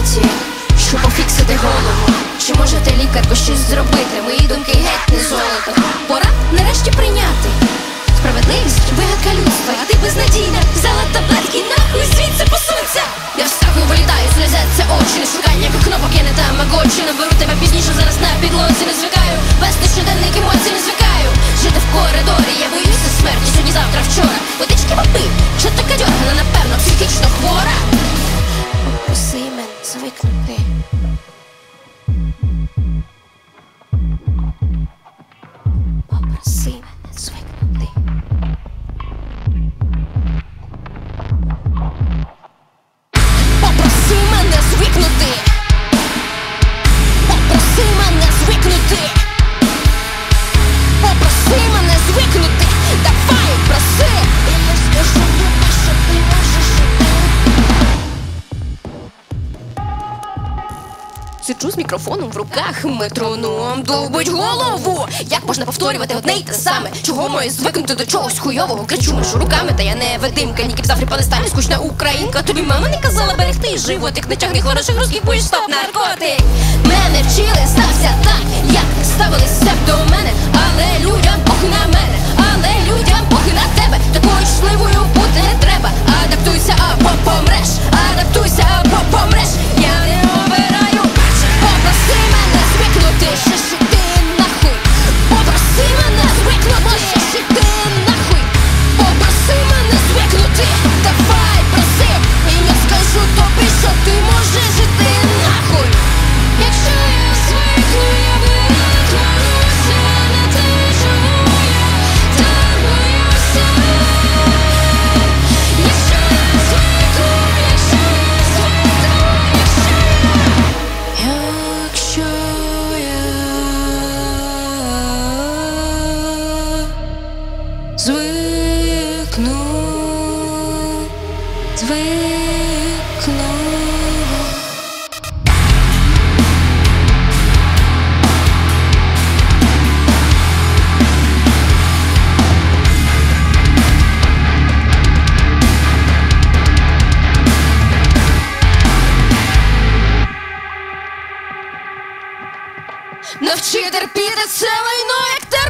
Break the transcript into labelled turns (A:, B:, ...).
A: кабінеті, щоб пофіксити голову. Чи можете, лікарко, щось зробити? Мої думки геть не золото. Пора нарешті прийняти справедливість, вигадка людства. А ти безнадійна, взяла таблетки, нахуй звідси посунься. Я вскакую, вилітаю, сльозяться очі. Не шукай ніяких кнопок, я не тамагочі. Наберу тебе пізніше, зараз на підлозі. Не звикаю, вести щоденник емоцій не звикаю. Жити в коридорі, я боюся смерті. Сьогодні, завтра, вчора. Водички попив, що така дьоргана, напевно, психічно хвора. Попроси мене звикнути. Попроси мене звикнути. Попроси мене звикнути. Попроси мене звикнути. Попроси мене звикнути. Давай, проси. І я скажу тобі, що ти можеш жити. Сиджу з мікрофоном в руках, метроном довбить голову. Як можна повторювати одне й те саме? Чого маю звикнути до чогось хуйового? Кричу межу руками, та я не видимка. Ні кіпзаврі палесталі, скучна українка. Тобі мама не казала берегти животик. Не тягни хороших русських, будеш стоп, наркотик. Мене вчили, стався так, як ставилися б до мене. Але людям похуй на мене, але людям похуй на тебе. Такою щасливою бути не треба. Адаптуйся або помреш, адаптуйся або помреш. Я не обираю. Попроси мене звикнути, що ж ти нахуй. Попроси мене звикнути, що ж ти нахуй. Попроси мене звикнути, давай проси. І я скажу тобі, що ти можеш жити нахуй. Якщо я звикну, я викликнуся на те, чому я так боюся. Якщо я звикну, якщо я звикну, якщо я звикну. Навчи терпіти це лайно, як те.